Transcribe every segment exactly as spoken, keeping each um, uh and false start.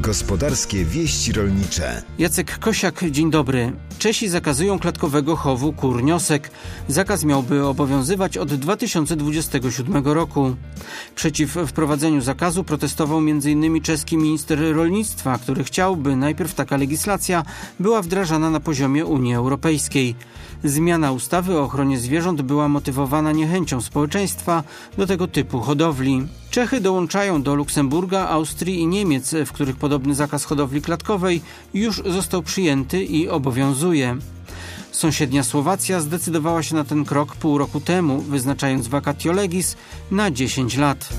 Gospodarskie wieści rolnicze. Jacek Kosiak, dzień dobry. Czesi zakazują klatkowego chowu kur niosek. Zakaz miałby obowiązywać od dwa tysiące dwudziestego siódmego roku. Przeciw wprowadzeniu zakazu protestował między innymi czeski minister rolnictwa, który chciał, by najpierw taka legislacja była wdrażana na poziomie Unii Europejskiej. Zmiana ustawy o ochronie zwierząt była motywowana niechęcią społeczeństwa do tego typu hodowli. Czechy dołączają do Luksemburga, Austrii i Niemiec, w których podobny zakaz hodowli klatkowej już został przyjęty i obowiązuje. Sąsiednia Słowacja zdecydowała się na ten krok pół roku temu, wyznaczając vacatio legis na dziesięć lat.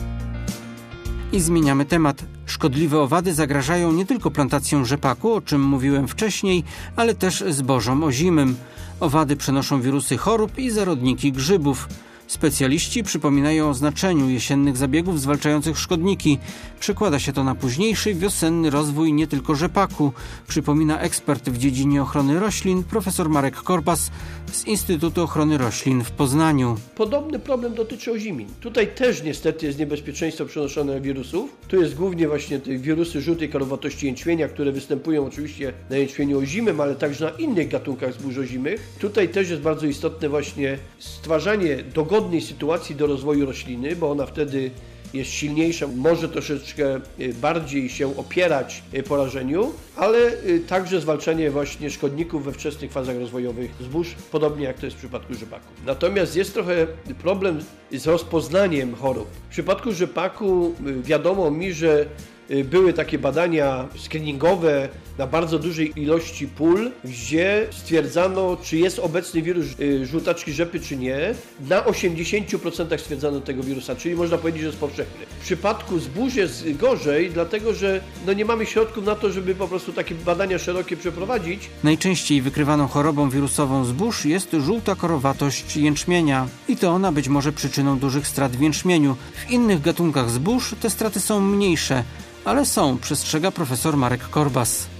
I zmieniamy temat. Szkodliwe owady zagrażają nie tylko plantacjom rzepaku, o czym mówiłem wcześniej, ale też zbożom ozimym. Owady przenoszą wirusy chorób i zarodniki grzybów. Specjaliści przypominają o znaczeniu jesiennych zabiegów zwalczających szkodniki. Przekłada się to na późniejszy wiosenny rozwój nie tylko rzepaku, przypomina ekspert w dziedzinie ochrony roślin profesor Marek Korbas z Instytutu Ochrony Roślin w Poznaniu. Podobny problem dotyczy ozimin. Tutaj też niestety jest niebezpieczeństwo przenoszone wirusów. Tu jest głównie właśnie te wirusy żółtej karowatości jęczmienia, które występują oczywiście na jęczmieniu ozimym, ale także na innych gatunkach zbóż ozimych. Tutaj też jest bardzo istotne właśnie stwarzanie dogodnej sytuacji do rozwoju rośliny, bo ona wtedy jest silniejsza, może troszeczkę bardziej się opierać porażeniu, ale także zwalczanie właśnie szkodników we wczesnych fazach rozwojowych zbóż, podobnie jak to jest w przypadku rzepaku. Natomiast jest trochę problem z rozpoznaniem chorób. W przypadku rzepaku wiadomo mi, że były takie badania screeningowe na bardzo dużej ilości pól, gdzie stwierdzano, czy jest obecny wirus żółtaczki rzepy, czy nie. Na osiemdziesięciu procentach stwierdzano tego wirusa, czyli można powiedzieć, że jest powszechny. W przypadku zbóż jest gorzej, dlatego że no nie mamy środków na to, żeby po prostu takie badania szerokie przeprowadzić. Najczęściej wykrywaną chorobą wirusową zbóż jest żółta korowatość jęczmienia. I to ona być może przyczyną dużych strat w jęczmieniu. W innych gatunkach zbóż te straty są mniejsze, ale są, przestrzega profesor Marek Korbas.